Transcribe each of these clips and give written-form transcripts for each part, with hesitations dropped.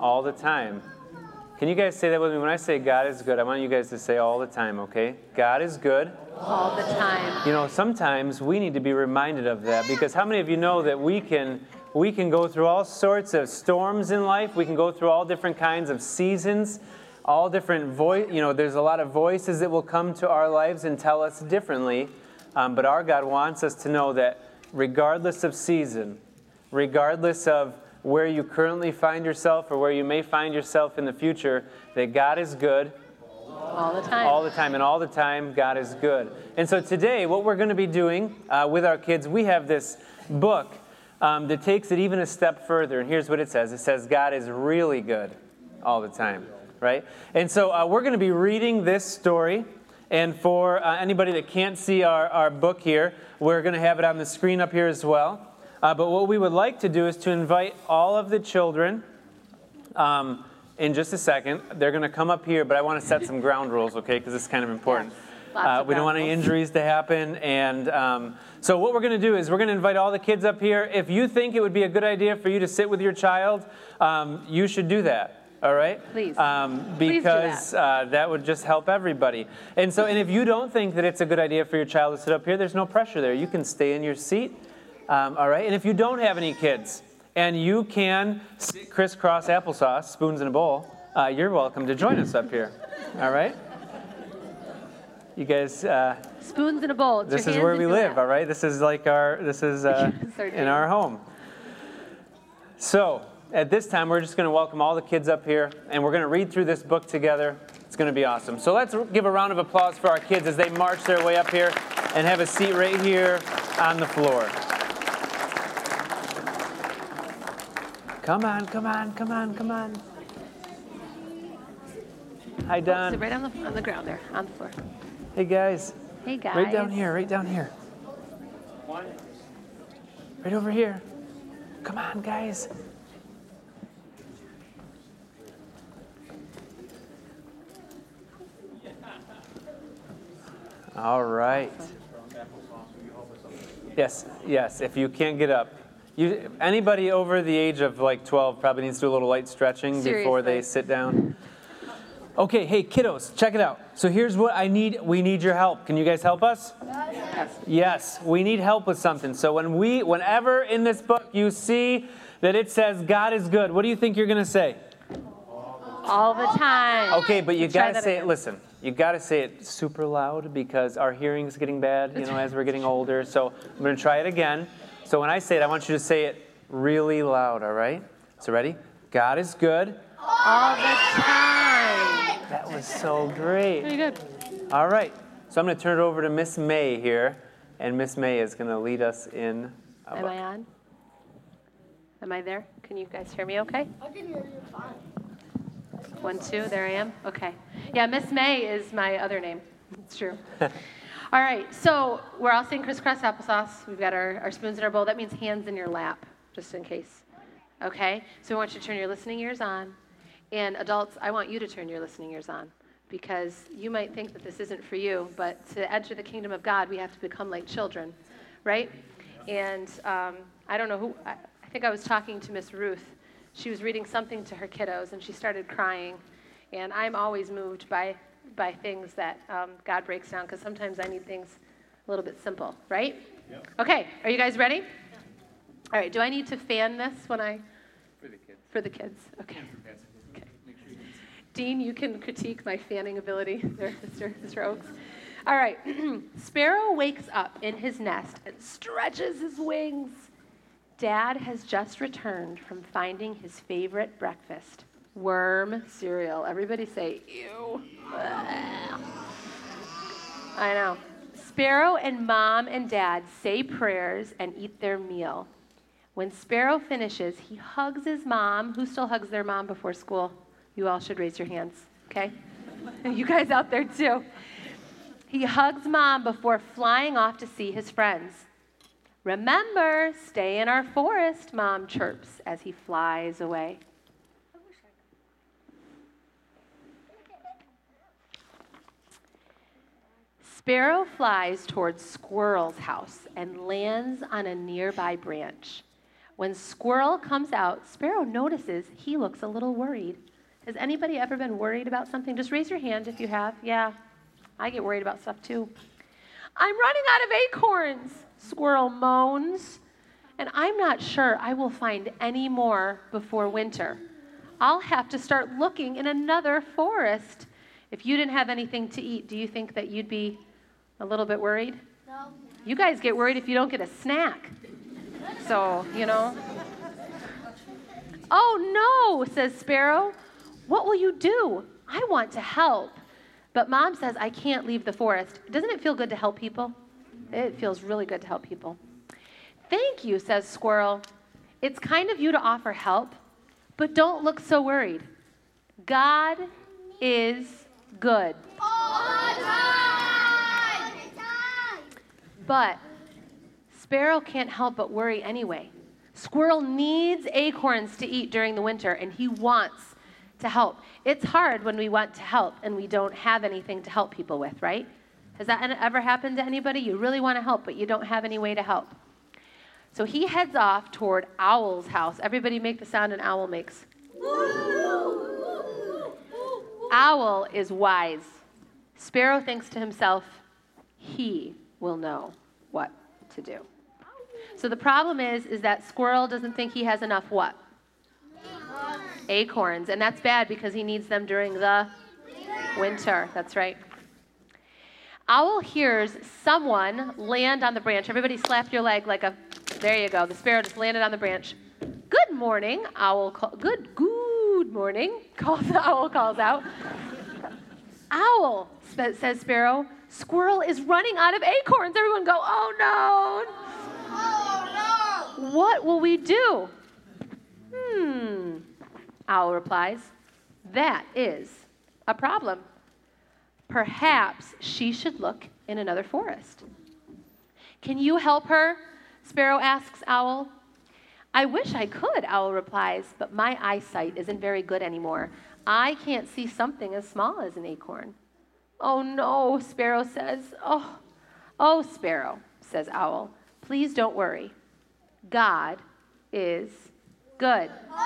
All the time. Can you guys say that with me? When I say God is good, I want you guys to say all the time, okay? God is good. All the time. You know, sometimes we need to be reminded of that, because how many of you know that we can go through all sorts of storms in life? We can go through all different kinds of seasons, all different there's a lot of voices that will come to our lives and tell us differently. But our God wants us to know that regardless of season, regardless of where you currently find yourself or where you may find yourself in the future, that God is good. All the time. All the time, and all the time, God is good. And so today, what we're going to be doing with our kids, we have this book that takes it even a step further. And here's what it says. It says, God is really good all the time, right? And so we're going to be reading this story. And for anybody that can't see our book here, we're going to have it on the screen up here as well. But what we would like to do is to invite all of the children in just a second. They're going to come up here, but I want to set some ground rules, okay, because it's kind of important. Yes. We don't want any injuries to happen. And so what we're going to do is we're going to invite all the kids up here. If you think it would be a good idea for you to sit with your child, you should do that. All right? Please. Because that would just help everybody. And if you don't think that it's a good idea for your child to sit up here, there's no pressure there. You can stay in your seat. All right? And if you don't have any kids and you can sit crisscross applesauce, spoons in a bowl, you're welcome to join us up here. All right? You guys... spoons in a bowl. This is where we live, all right? This is like in our home. So... at this time, we're just going to welcome all the kids up here, and we're going to read through this book together. It's going to be awesome. So let's give a round of applause for our kids as they march their way up here and have a seat right here on the floor. Come on, come on, come on, come on. Hi, Don. Sit right on the ground there, on the floor. Hey, guys. Hey, guys. Right down here, right down here. Right over here. Come on, guys. All right. Yes, if you can't get up. Anybody over the age of like 12 probably needs to do a little light stretching before they sit down. Okay, hey, kiddos, check it out. So here's what I need. We need your help. Can you guys help us? Yes, we need help with something. So whenever in this book you see that it says God is good, what do you think you're going to say? All the time. Okay, but you got to say it, listen, you got to say it super loud because our hearing's getting bad, as we're getting older. So I'm going to try it again. So when I say it, I want you to say it really loud, all right? So ready? God is good. All the time. That was so great. Very good. All right. So I'm going to turn it over to Miss May here, and Miss May is going to lead us in a book. Am I on? Am I there? Can you guys hear me okay? I can hear you fine. 1, 2, there I am. Okay. Yeah, Miss May is my other name. It's true. All right, so we're all saying crisscross applesauce. We've got our spoons in our bowl. That means hands in your lap, just in case. Okay? So we want you to turn your listening ears on. And adults, I want you to turn your listening ears on because you might think that this isn't for you, but to enter the kingdom of God, we have to become like children, right? And I don't know who, I think I was talking to Miss Ruth. She was reading something to her kiddos, and she started crying. And I'm always moved by things that God breaks down, because sometimes I need things a little bit simple, right? Yep. Okay, are you guys ready? All right, do I need to fan this when I... For the kids. For the kids, okay. Okay. Dean, you can critique my fanning ability there, Mr. Oakes. All right, Sparrow wakes up in his nest and stretches his wings. Dad has just returned from finding his favorite breakfast, worm cereal. Everybody say, ew. I know. Sparrow and Mom and Dad say prayers and eat their meal. When Sparrow finishes, he hugs his mom. Who still hugs their mom before school? You all should raise your hands, okay? You guys out there too. He hugs Mom before flying off to see his friends. Remember, stay in our forest, Mom chirps as he flies away. Sparrow flies towards Squirrel's house and lands on a nearby branch. When Squirrel comes out, Sparrow notices he looks a little worried. Has anybody ever been worried about something? Just raise your hand if you have. Yeah, I get worried about stuff too. I'm running out of acorns, Squirrel moans, and I'm not sure I will find any more before winter. I'll have to start looking in another forest. If you didn't have anything to eat, do you think that you'd be a little bit worried? No. You guys get worried if you don't get a snack. So, you know. Oh no, says Sparrow. What will you do? I want to help. But Mom says I can't leave the forest. Doesn't it feel good to help people? It feels really good to help people. Thank you, says Squirrel. It's kind of you to offer help, but don't look so worried. God is good. All the time. But Sparrow can't help but worry anyway. Squirrel needs acorns to eat during the winter, and he wants to help. It's hard when we want to help and we don't have anything to help people with, right? Has that ever happened to anybody? You really want to help, but you don't have any way to help. So he heads off toward Owl's house. Everybody make the sound an owl makes. Owl is wise. Sparrow thinks to himself, he will know what to do. So the problem is that Squirrel doesn't think he has enough what? Acorns. And that's bad because he needs them during the winter. That's right. Owl hears someone land on the branch. Everybody slap your leg like a, there you go. The sparrow just landed on the branch. Good morning, Owl. Good morning, the owl calls out. Owl, says Sparrow, Squirrel is running out of acorns. Everyone go, oh no. Oh no. What will we do? Owl replies, that is a problem. Perhaps she should look in another forest. Can you help her? Sparrow asks Owl. I wish I could, Owl replies, but my eyesight isn't very good anymore. I can't see something as small as an acorn. Oh no, Sparrow says. Oh, Sparrow, says Owl, please don't worry. God is good.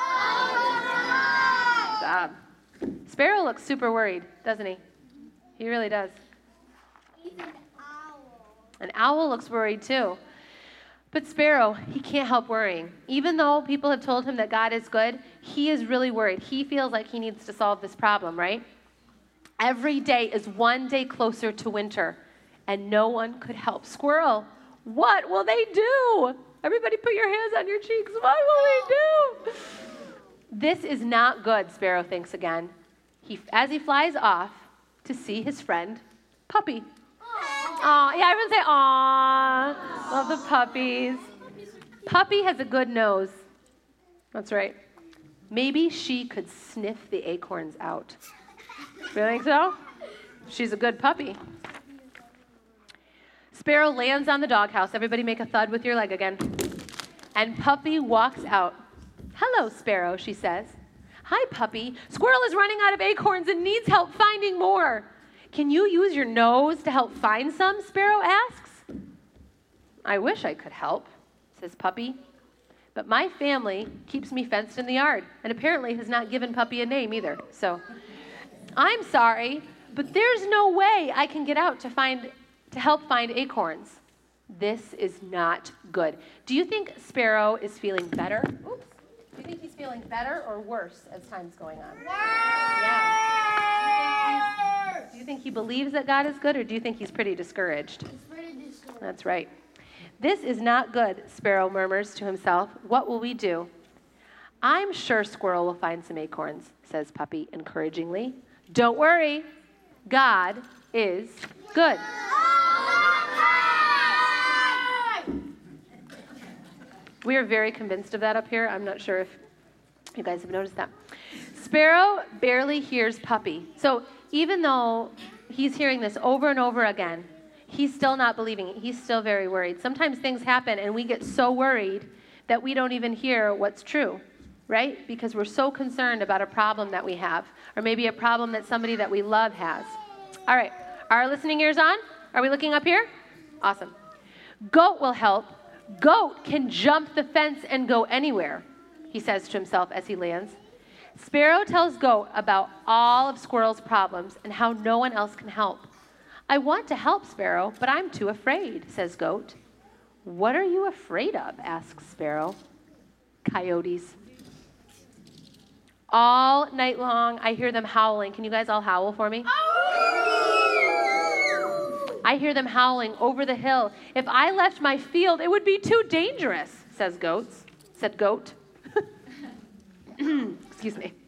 Good job. Sparrow looks super worried, doesn't he? He really does. He's an owl. An owl looks worried too. But Sparrow, he can't help worrying. Even though people have told him that God is good, he is really worried. He feels like he needs to solve this problem, right? Every day is one day closer to winter, and no one could help Squirrel. What will they do? Everybody put your hands on your cheeks. What will we do? This is not good, Sparrow thinks again. As he flies off to see his friend, Puppy. Aw, yeah, everyone say, aw. Love the puppies. Puppy has a good nose. That's right. Maybe she could sniff the acorns out. You think so? She's a good puppy. Sparrow lands on the doghouse. Everybody make a thud with your leg again. And Puppy walks out. Hello, Sparrow, she says. Hi, Puppy. Squirrel is running out of acorns and needs help finding more. Can you use your nose to help find some? Sparrow asks. I wish I could help, says Puppy. But my family keeps me fenced in the yard and apparently has not given Puppy a name either. So I'm sorry, but there's no way I can get out to help find acorns. This is not good. Do you think Sparrow is feeling better? Oops. Do you think he's feeling better or worse as time's going on? Yeah. Do you think he believes that God is good, or do you think he's pretty discouraged? He's pretty discouraged. That's right. This is not good, Sparrow murmurs to himself. What will we do? I'm sure Squirrel will find some acorns, says Puppy encouragingly. Don't worry. God is good. We are very convinced of that up here. I'm not sure if you guys have noticed that. Sparrow barely hears Puppy. So even though he's hearing this over and over again, he's still not believing it. He's still very worried. Sometimes things happen and we get so worried that we don't even hear what's true, right? Because we're so concerned about a problem that we have, or maybe a problem that somebody that we love has. All right, are our listening ears on? Are we looking up here? Awesome. Goat will help. Goat can jump the fence and go anywhere, he says to himself as he lands. Sparrow tells Goat about all of Squirrel's problems and how no one else can help. I want to help, Sparrow, but I'm too afraid, says Goat. What are you afraid of? Asks Sparrow. Coyotes. All night long, I hear them howling. Can you guys all howl for me? I hear them howling over the hill. If I left my field, it would be too dangerous, said Goat. Excuse me.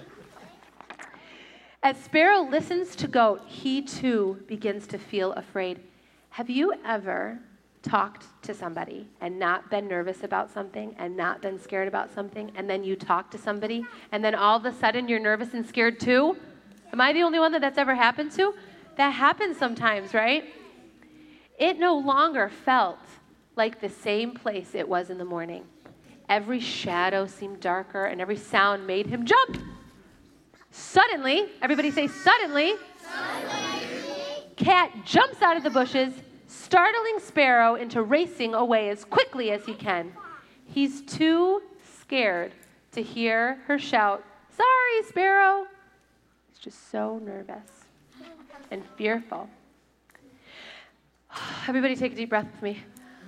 As Sparrow listens to Goat, he too begins to feel afraid. Have you ever talked to somebody and not been nervous about something and not been scared about something, and then you talk to somebody and then all of a sudden you're nervous and scared too? Am I the only one that's ever happened to? That happens sometimes, right? It no longer felt like the same place it was in the morning. Every shadow seemed darker and every sound made him jump. Suddenly, everybody say suddenly, Cat jumps out of the bushes, startling Sparrow into racing away as quickly as he can. He's too scared to hear her shout, "Sorry, Sparrow." He's just so nervous and fearful. Everybody take a deep breath with me.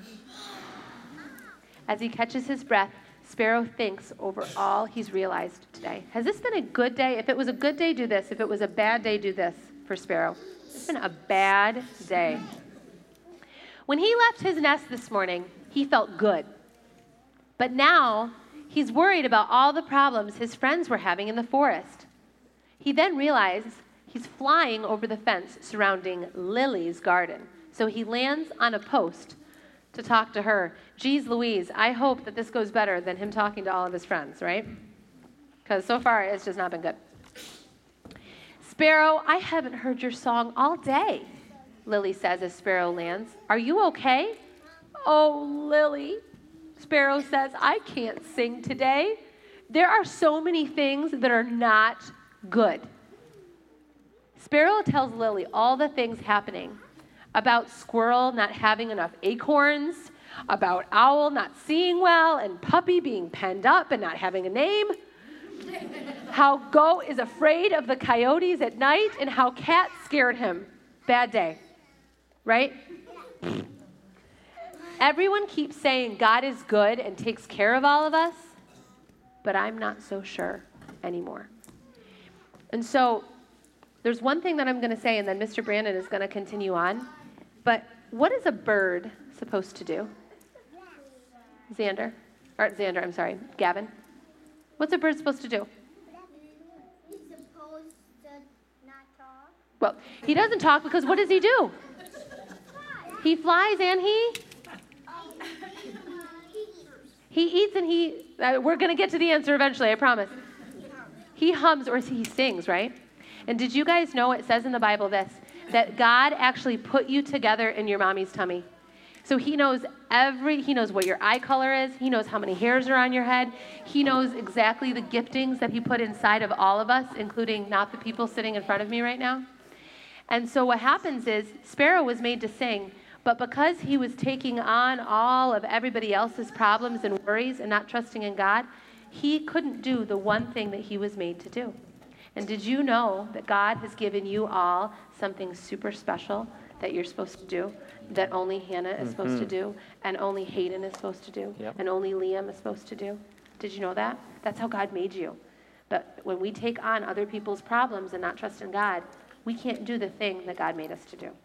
As he catches his breath, Sparrow thinks over all he's realized today. Has this been a good day? If it was a good day, do this. If it was a bad day, do this for Sparrow. It's been a bad day. When he left his nest this morning, he felt good. But now he's worried about all the problems his friends were having in the forest. He then realizes he's flying over the fence surrounding Lily's garden. So he lands on a post to talk to her. Geez Louise, I hope that this goes better than him talking to all of his friends, right? Because so far it's just not been good. Sparrow, I haven't heard your song all day, Lily says as Sparrow lands. Are you okay? Oh, Lily, Sparrow says, I can't sing today. There are so many things that are not good. Sparrow tells Lily all the things happening about Squirrel not having enough acorns, about Owl not seeing well, and Puppy being penned up and not having a name, how Goat is afraid of the coyotes at night, and how Cat scared him. Bad day, right? Everyone keeps saying God is good and takes care of all of us, but I'm not so sure anymore. And so there's one thing that I'm going to say, and then Mr. Brandon is going to continue on. But what is a bird supposed to do? Gavin. What's a bird supposed to do? He's supposed to not talk. Well, he doesn't talk because what does he do? He flies and he eats and we're going to get to the answer eventually, I promise. He hums or he sings, right? And did you guys know it says in the Bible this, that God actually put you together in your mommy's tummy? So he knows what your eye color is. He knows how many hairs are on your head. He knows exactly the giftings that he put inside of all of us, including not the people sitting in front of me right now. And so what happens is Sparrow was made to sing, but because he was taking on all of everybody else's problems and worries and not trusting in God, he couldn't do the one thing that he was made to do. And did you know that God has given you all something super special that you're supposed to do, that only Hannah is supposed to do, and only Hayden is supposed to do, and only Liam is supposed to do? Did you know that? That's how God made you. But when we take on other people's problems and not trust in God, we can't do the thing that God made us to do.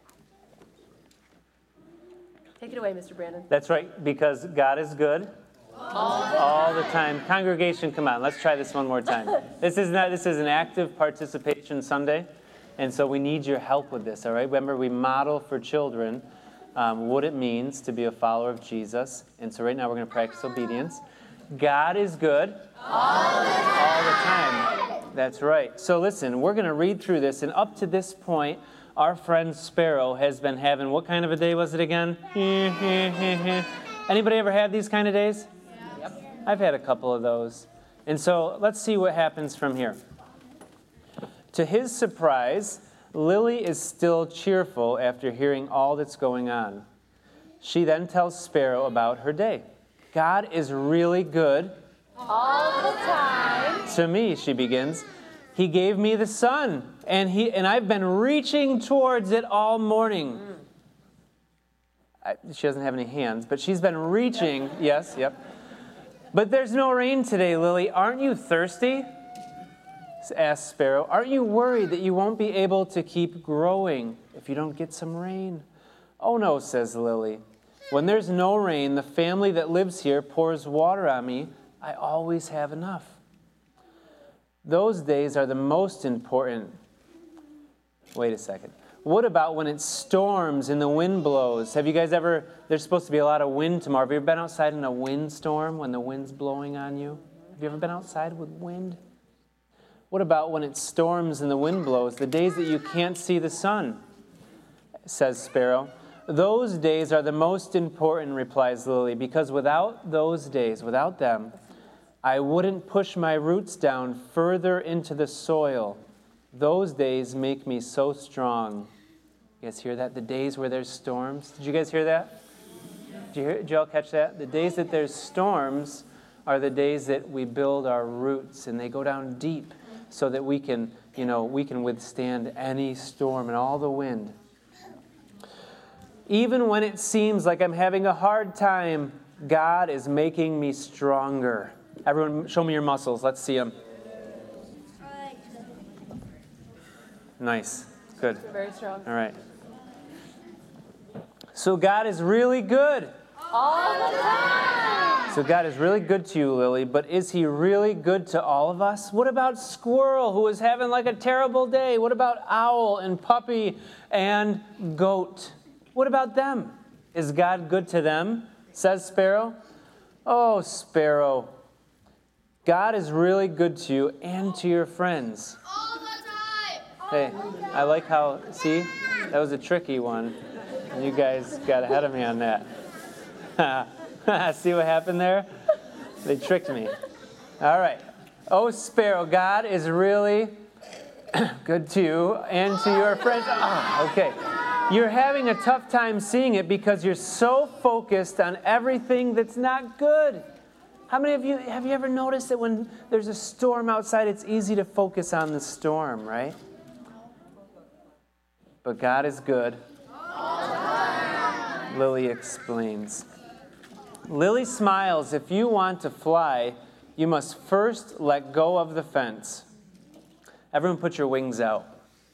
Take it away, Mr. Brandon. That's right, because God is good. All the time. Congregation, come on, let's try this one more time. This is an active participation Sunday, and so we need your help with this, all right? Remember, we model for children what it means to be a follower of Jesus, and so right now we're going to practice obedience. God is good all the time. That's right. So listen, we're going to read through this, and up to this point, our friend Sparrow has been having, what kind of a day was it again? Anybody ever had these kind of days? I've had a couple of those. And so let's see what happens from here. To his surprise, Lily is still cheerful after hearing all that's going on. She then tells Sparrow about her day. God is really good. All the time. To me, she begins. He gave me the sun, and I've been reaching towards it all morning. She doesn't have any hands, but she's been reaching. Yes, yep. But there's no rain today, Lily. Aren't you thirsty? Asked Sparrow. Aren't you worried that you won't be able to keep growing if you don't get some rain? Oh no, says Lily. When there's no rain, the family that lives here pours water on me. I always have enough. Those days are the most important. Wait a second. What about when it storms and the wind blows? Have you guys ever, there's supposed to be a lot of wind tomorrow. Have you ever been outside in a windstorm when the wind's blowing on you? Have you ever been outside with wind? What about when it storms and the wind blows, the days that you can't see the sun? Says Sparrow. Those days are the most important, replies Lily, because without those days, without them, I wouldn't push my roots down further into the soil. Those days make me so strong. You guys hear that? The days where there's storms. Did you guys hear that? Did you all catch that? The days that there's storms are the days that we build our roots, and they go down deep so that we can withstand any storm and all the wind. Even when it seems like I'm having a hard time, God is making me stronger. Everyone, show me your muscles. Let's see them. Nice. Good. Very strong. All right. So God is really good. All the time. So God is really good to you, Lily, but is he really good to all of us? What about Squirrel, who is having like a terrible day? What about Owl and Puppy and Goat? What about them? Is God good to them? Says Sparrow. Oh, Sparrow. God is really good to you and to your friends. All the time. Hey, I like how, see, that was a tricky one. You guys got ahead of me on that. See what happened there? They tricked me. All right. Oh, Sparrow, God is really good to you and to your friends. Okay. You're having a tough time seeing it because you're so focused on everything that's not good. How many of you, have you ever noticed that when there's a storm outside, it's easy to focus on the storm, right? But God is good. Lily explains. Lily smiles. If you want to fly, you must first let go of the fence. Everyone put your wings out.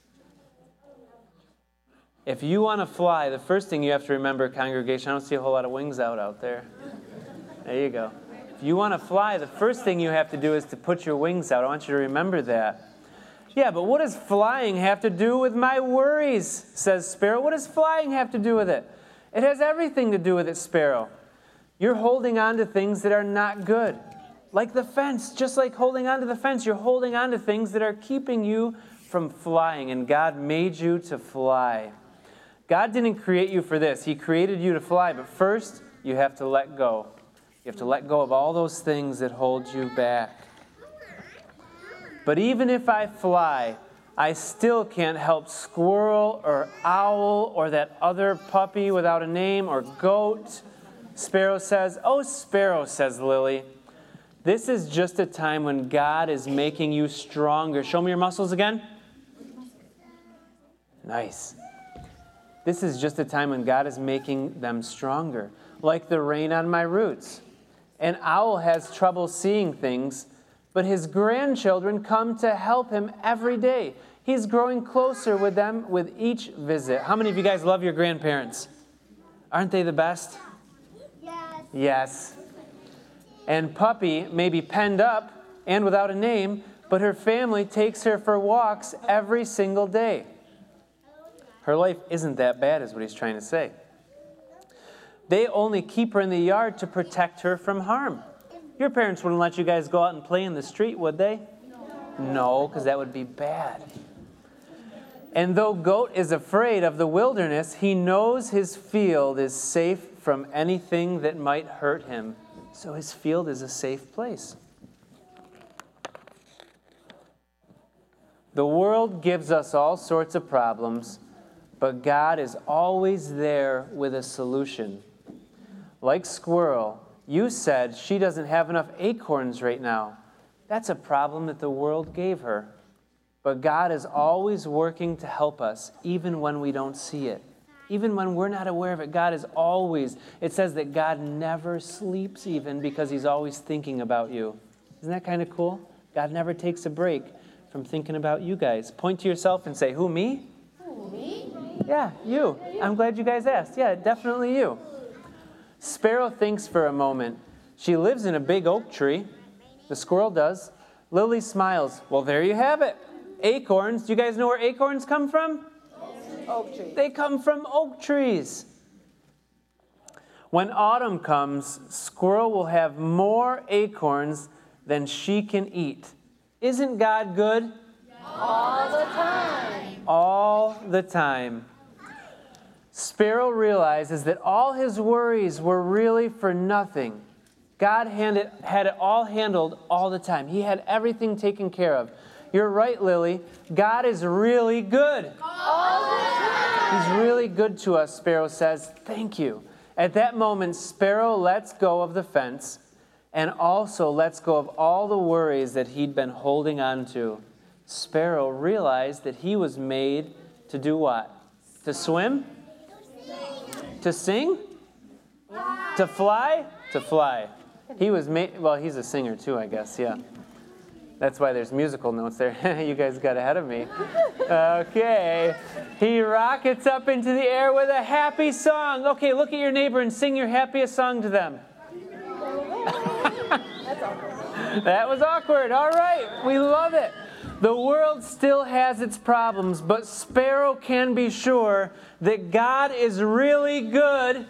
If you want to fly, the first thing you have to remember, congregation, I don't see a whole lot of wings out there. There you go. If you want to fly, the first thing you have to do is to put your wings out. I want you to remember that. Yeah, but what does flying have to do with my worries, says Sparrow. What does flying have to do with it? It has everything to do with it, Sparrow. You're holding on to things that are not good. Like the fence, just like holding on to the fence, you're holding on to things that are keeping you from flying, and God made you to fly. God didn't create you for this. He created you to fly, but first you have to let go. You have to let go of all those things that hold you back. But even if I fly, I still can't help Squirrel or Owl or that other puppy without a name or Goat. Sparrow says, oh, Sparrow, says Lily, this is just a time when God is making you stronger. Show me your muscles again. Nice. This is just a time when God is making them stronger, like the rain on my roots. An owl has trouble seeing things, but his grandchildren come to help him every day. He's growing closer with them with each visit. How many of you guys love your grandparents? Aren't they the best? Yes. Yes. And Puppy may be penned up and without a name, but her family takes her for walks every single day. Her life isn't that bad, is what he's trying to say. They only keep her in the yard to protect her from harm. Your parents wouldn't let you guys go out and play in the street, would they? No, because that would be bad. And though Goat is afraid of the wilderness, he knows his field is safe from anything that might hurt him. So his field is a safe place. The world gives us all sorts of problems, but God is always there with a solution. Like Squirrel, you said she doesn't have enough acorns right now. That's a problem that the world gave her. But God is always working to help us, even when we don't see it. Even when we're not aware of it, God is always, it says that God never sleeps even because he's always thinking about you. Isn't that kind of cool? God never takes a break from thinking about you guys. Point to yourself and say, who, me? Who, me? Yeah, you. I'm glad you guys asked. Yeah, definitely you. Sparrow thinks for a moment. She lives in a big oak tree. The squirrel does. Lily smiles. Well, there you have it. Acorns. Do you guys know where acorns come from? Oak tree. They come from oak trees. When autumn comes, Squirrel will have more acorns than she can eat. Isn't God good? All the time. All the time. Sparrow realizes that all his worries were really for nothing. God had it all handled all the time. He had everything taken care of. You're right, Lily. God is really good. He's really good to us, Sparrow says. Thank you. At that moment, Sparrow lets go of the fence and also lets go of all the worries that he'd been holding on to. Sparrow realized that he was made to do what? To swim? To sing? To fly? To fly. He was made, well, he's a singer too, I guess, yeah. That's why there's musical notes there. You guys got ahead of me. Okay. He rockets up into the air with a happy song. Okay, look at your neighbor and sing your happiest song to them. That's awkward. That was awkward. All right. We love it. The world still has its problems, but Sparrow can be sure that God is really good.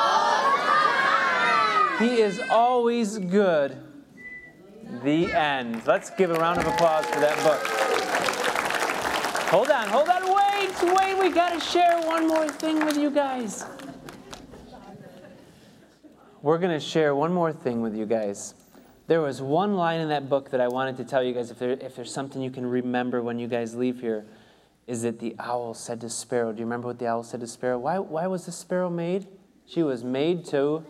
He is always good. The end. Let's give a round of applause for that book. Hold on, wait, we got to share one more thing with you guys. We're going to share one more thing with you guys. There was one line in that book that I wanted to tell you guys, if there's something you can remember when you guys leave here, is that the owl said to Sparrow. Do you remember what the owl said to Sparrow? Why was the sparrow made? She was made to...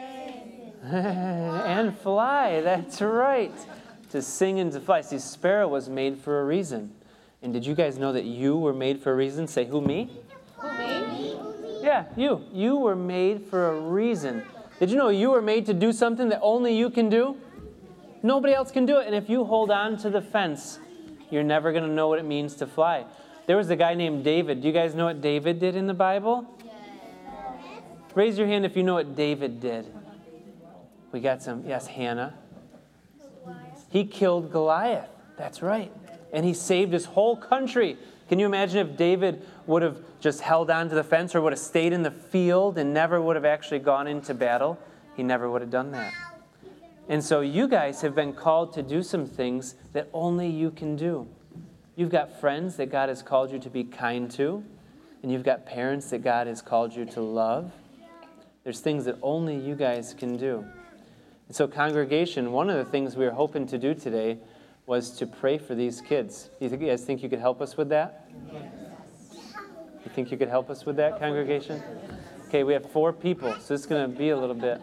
and fly, that's right. To sing and to fly. See, Sparrow was made for a reason. And did you guys know that you were made for a reason? Say, who, me? Who, me? Yeah, you. You were made for a reason. Did you know you were made to do something that only you can do? Nobody else can do it. And if you hold on to the fence, you're never going to know what it means to fly. There was a guy named David. Do you guys know what David did in the Bible? Yes. Raise your hand if you know what David did. We got some. Yes, Hannah. He killed Goliath. That's right. And he saved his whole country. Can you imagine if David would have just held on to the fence or would have stayed in the field and never would have actually gone into battle? He never would have done that. And so you guys have been called to do some things that only you can do. You've got friends that God has called you to be kind to, and you've got parents that God has called you to love. There's things that only you guys can do. And so congregation, one of the things we were hoping to do today was to pray for these kids. You guys think you could help us with that? You think you could help us with that, congregation? Okay, we have 4 people, so it's going to be a little bit.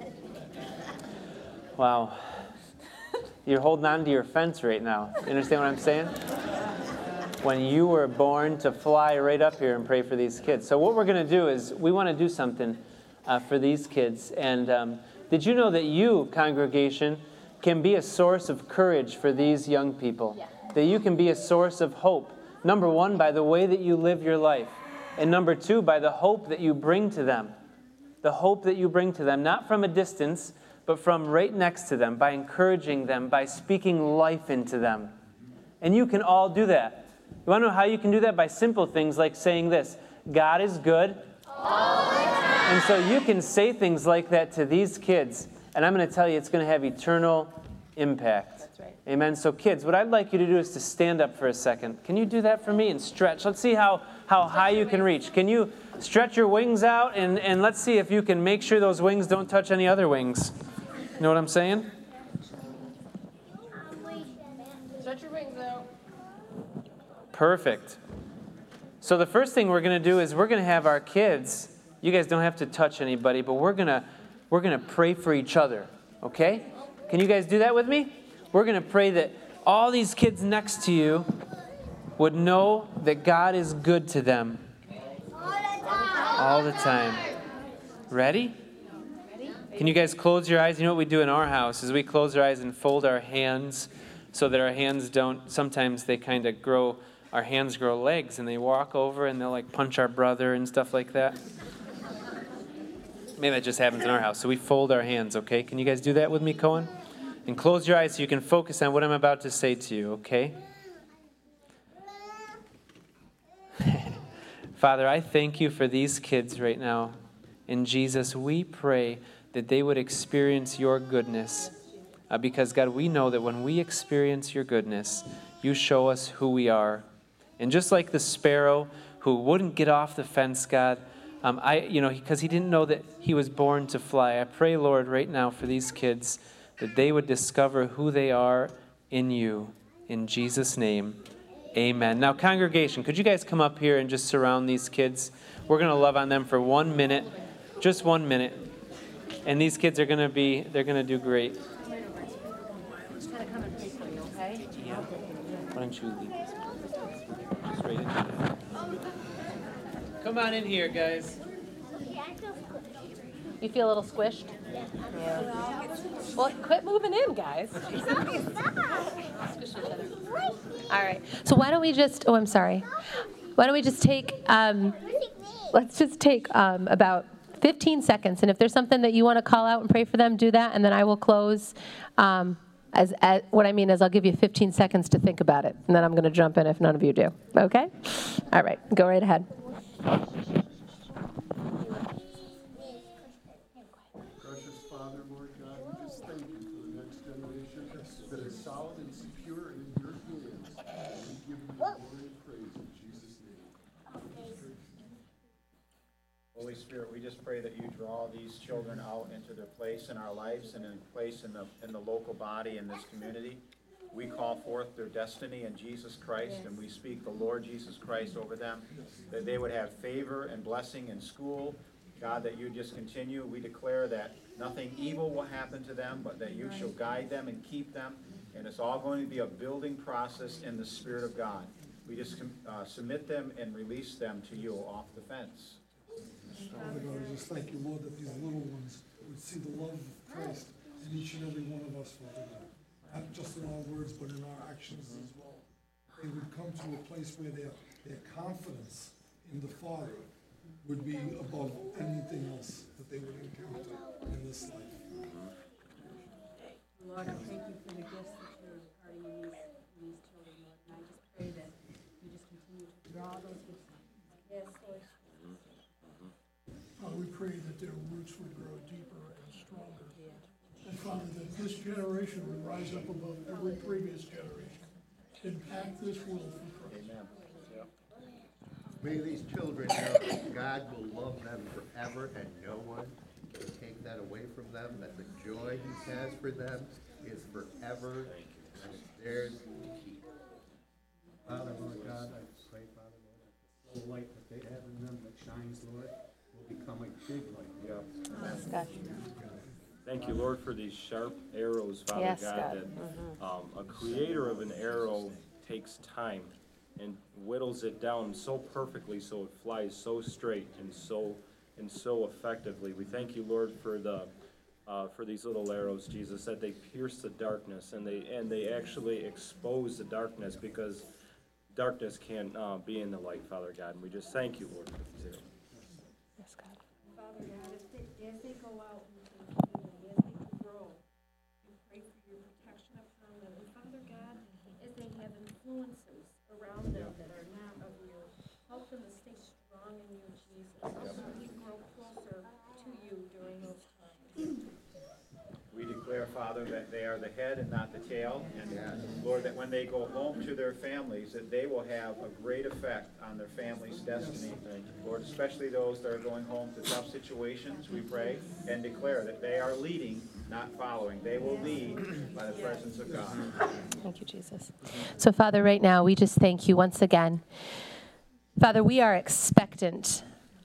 Wow. You're holding on to your fence right now. You understand what I'm saying? When you were born to fly right up here and pray for these kids. So what we're going to do is we want to do something for these kids. And did you know that you, congregation, can be a source of courage for these young people? Yeah. That you can be a source of hope. Number 1, by the way that you live your life. And number 2, by the hope that you bring to them. The hope that you bring to them, not from a distance, but from right next to them, by encouraging them, by speaking life into them. And you can all do that. You want to know how you can do that? By simple things like saying this: God is good. All the time. And so you can say things like that to these kids, and I'm going to tell you it's going to have eternal impact. That's right. Amen. So kids, what I'd like you to do is to stand up for a second. Can you do that for me and stretch? Let's see how high you can reach. Can you stretch your wings out, and let's see if you can make sure those wings don't touch any other wings. You know what I'm saying? Stretch your wings out. Perfect. So the first thing we're going to do is we're going to have our kids, you guys don't have to touch anybody, but we're going to we're going to pray for each other, okay? Can you guys do that with me? We're going to pray that all these kids next to you would know that God is good to them all the time. Ready? Can you guys close your eyes? You know what we do in our house is we close our eyes and fold our hands so that our hands don't, sometimes they kind of grow, our hands grow legs and they walk over and they'll like punch our brother and stuff like that. Maybe that just happens in our house. So we fold our hands, okay? Can you guys do that with me, Cohen? And close your eyes so you can focus on what I'm about to say to you, okay? Father, I thank you for these kids right now. In Jesus, we pray that they would experience your goodness. Because, God, we know that when we experience your goodness, you show us who we are. And just like the sparrow who wouldn't get off the fence, God, because he didn't know that he was born to fly. I pray, Lord, right now for these kids that they would discover who they are in you. In Jesus' name, amen. Now, congregation, could you guys come up here and just surround these kids? We're going to love on them for 1 minute, just 1 minute. And these kids are going to do great. Why don't you leave this? Just right into that. Come on in here, guys. You feel a little squished? Yeah. Well, quit moving in, guys. All right. So why don't we just, I'm sorry. Why don't we just take, let's just take about 15 seconds. And if there's something that you want to call out and pray for them, do that. And then I will close. What I mean is I'll give you 15 seconds to think about it. And then I'm going to jump in if none of you do. Okay? All right. Go right ahead. Precious Father, Lord God, we just thank you for the next generation that is solid and secure in your hands. We give you glory and praise in Jesus' name. Holy Spirit, we just pray that you draw these children out into their place in our lives and in place in the local body in this community. We call forth their destiny in Jesus Christ, and we speak the Lord Jesus Christ over them, that they would have favor and blessing in school. God, that you just continue. We declare that nothing evil will happen to them, but that you shall guide them and keep them, and it's all going to be a building process in the Spirit of God. We just submit them and release them to you off the fence. Father God, I just thank you, Lord, that these little ones would see the love of Christ in each and every one of us, Father God. Not just in our words, but in our actions as well. They would come to a place where their confidence in the Father would be above anything else that they would encounter in this life. Lord, I thank you for the gifts that you're imparting in these children, Lord. And I just pray that you just continue to draw those gifts. Yes, Lord. Father, we pray that their roots would grow deeper and stronger. And Father, that this generation would rise up above every previous generation. Impact this world for Christ. Amen. May these children know that God will love them forever and no one can take that away from them, that the joy he has for them is forever and it's theirs to keep. Father, Lord God, I pray, Father, Lord, that the light that they have in them that shines, Lord, will become a big light. Yeah. Thank you, Lord, for these sharp arrows, Father Yes, God, God. that a creator of an arrow takes time and whittles it down so perfectly so it flies so straight and so effectively. We thank you, Lord, for these little arrows, Jesus, that they pierce the darkness and they actually expose the darkness, because darkness can't be in the light, Father God. And we just thank you, Lord, for these arrows. Yes, God. Father God, as they go out into the community, as they grow, we pray for your protection upon them. And Father God, as they have influences around them that are not of you, help them to stay strong in you, Jesus. Help them to grow closer to you during those times. We declare, Father, that they are the head and not the tail. And Lord, that when they go home to their families, that they will have a great effect on their family's destiny. Lord, especially those that are going home to tough situations, we pray and declare that they are leading, not following. They will lead by the presence of God. Thank you, Jesus. So, Father, right now, we just thank you once again. Father, we are expectant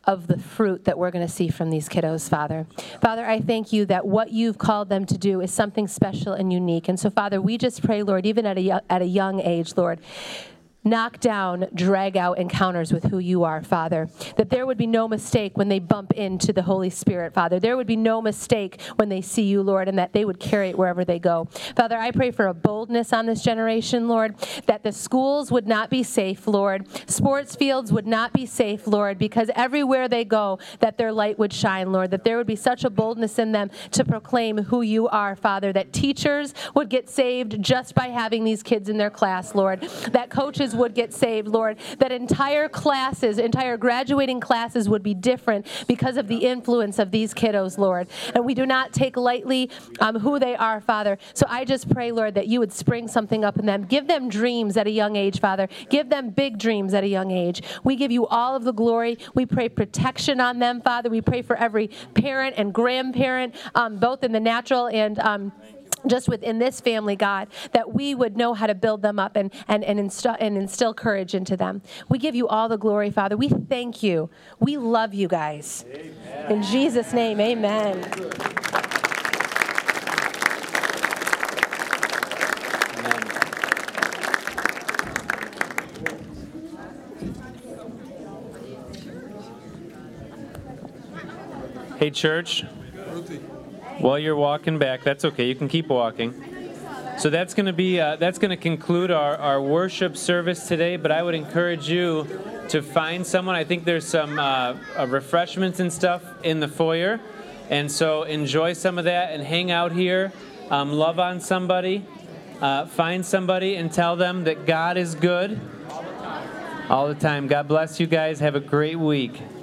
of the fruit that we're going to see from these kiddos, Father. Father, I thank you that what you've called them to do is something special and unique. And so, Father, we just pray, Lord, even at a young age, Lord, knock down, drag out encounters with who you are, Father. That there would be no mistake when they bump into the Holy Spirit, Father. There would be no mistake when they see you, Lord, and that they would carry it wherever they go. Father, I pray for a boldness on this generation, Lord, that the schools would not be safe, Lord. Sports fields would not be safe, Lord, because everywhere they go, that their light would shine, Lord, that there would be such a boldness in them to proclaim who you are, Father, that teachers would get saved just by having these kids in their class, Lord, that coaches would get saved, Lord, that entire graduating classes would be different because of the influence of these kiddos, Lord. And we do not take lightly who they are, Father. So I just pray, Lord, that you would spring something up in them. Give them dreams at a young age, Father. Give them big dreams at a young age. We give you all of the glory. We pray protection on them, Father. We pray for every parent and grandparent, both in the natural and just within this family, God, that we would know how to build them up and instill courage into them. We give you all the glory, Father. We thank you. We love you guys. Amen. In Jesus' name, amen. Hey, church. While you're walking back, that's okay. You can keep walking. So that's going to conclude our worship service today. But I would encourage you to find someone. I think there's some refreshments and stuff in the foyer, and so enjoy some of that and hang out here. Love on somebody. Find somebody and tell them that God is good all the time. God bless you guys. Have a great week.